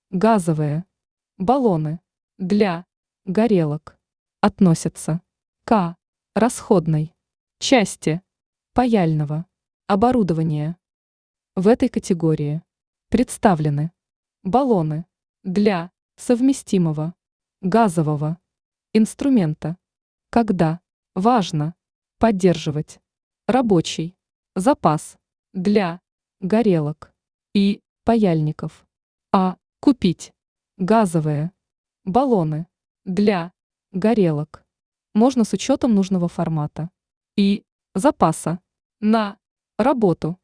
газовые баллоны для горелок относятся к расходной части паяльного оборудования. В этой категории представлены баллоны для совместимого газового инструмента, когда важно поддерживать рабочий запас для горелок и паяльников, а купить газовые баллоны для горелок можно с учетом нужного формата и запаса на работу.